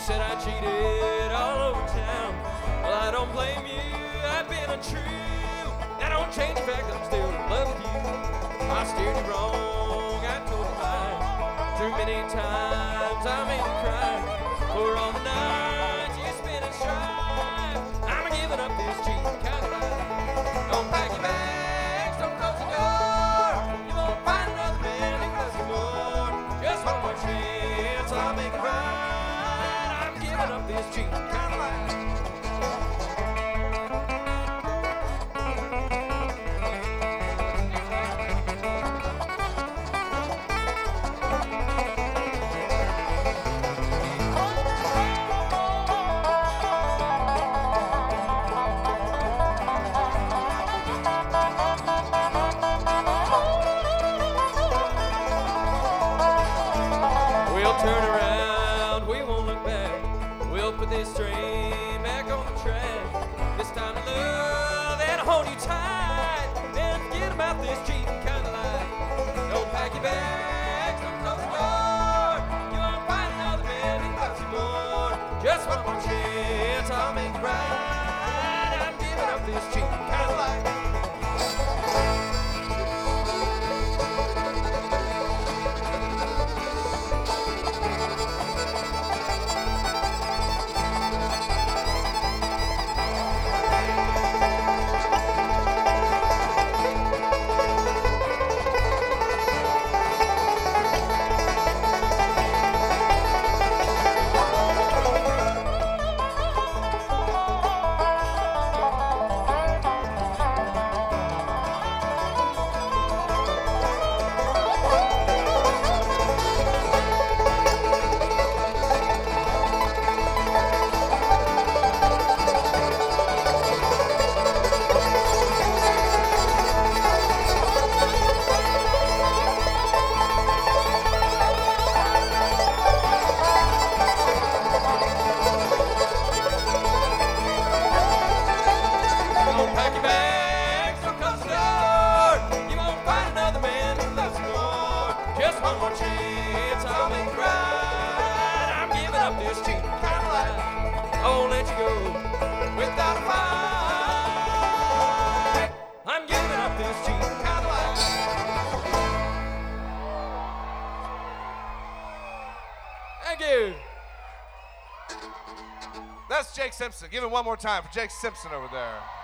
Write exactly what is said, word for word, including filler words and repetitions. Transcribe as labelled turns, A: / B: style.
A: said I cheated all over town. Well, I don't blame you, I've been untrue. That don't change the fact that I'm still in love with you. I steered you wrong, I told you lies. Too many times I made you cry. For all the nights you spent in strife, I'm giving up this cheating kind of life. Don't pack your bags, don't close the door. You won't find another man who loves you more. Just one more chance, I'll make it right. I'm giving up this cheating kind of life. We'll turn around, we won't look back. We'll put this train back on the track. This time to love and hold you tight. And forget about this cheating kind of life. Don't pack your bags, don't close the door. You won't find another man who loves you more. Just one more chance, I'll make it right. I'm giving up this cheating kind of life. One more chance, I'll make it right. I'm giving up this cheating kind of life. I won't let you go without a fight. I'm giving up this cheating kind of life. Thank you.
B: That's Jake Simpson. Give it one more time for Jake Simpson over there.